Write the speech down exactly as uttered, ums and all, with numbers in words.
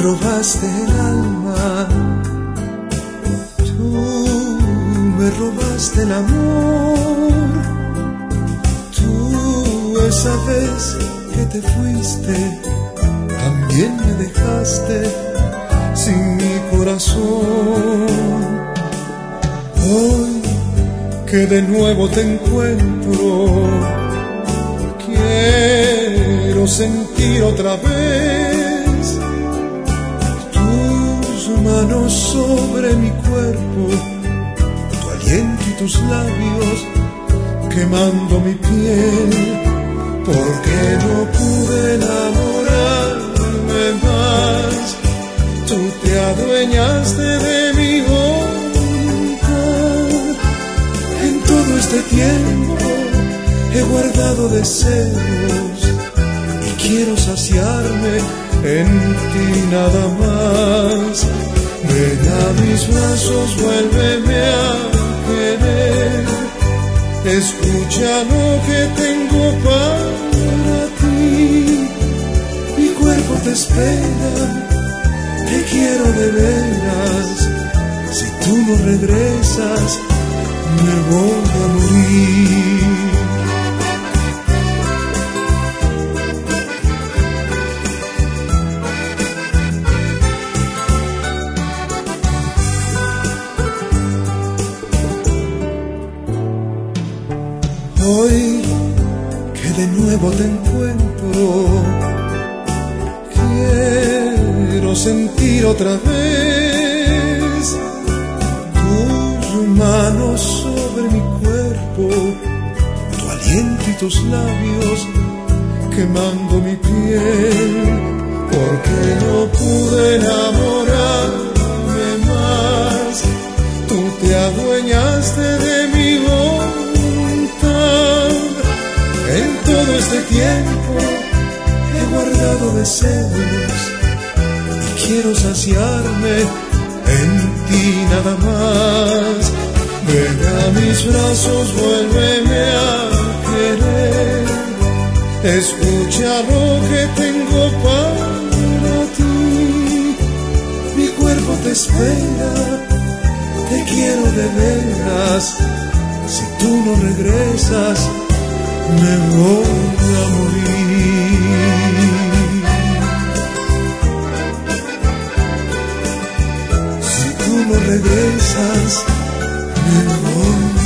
robaste el alma, tú me robaste el amor, tú esa vez que te fuiste, también me dejaste sin mi corazón. Hoy que de nuevo te encuentro, quiero sentir otra vez tus manos sobre mi cuerpo, tu aliento y tus labios quemando mi piel, porque no pude enamorarme más. Tú te adueñaste de mi voluntad. En todo este tiempo he guardado deseos y quiero saciarme en ti nada más. Ven a mis brazos, vuélveme a querer. Escucha lo que tengo para ti. Mi cuerpo te espera, te quiero de veras. Si tú no regresas, me voy a morir. Hoy que de nuevo te encuentro, quiero sentir otra vez tus manos sobre mi cuerpo, tu aliento y tus labios quemando mi piel, porque no pude enamorarme más. Tú te adueñaste de mi voluntad. En todo este tiempo he guardado deseos y quiero saciarme en ti nada más. Ven a mis brazos, vuélveme a querer. Escucha lo que tengo para ti. Mi cuerpo te espera, te quiero de veras. Si tú no regresas, me voy a morir. Si tú no regresas, me voy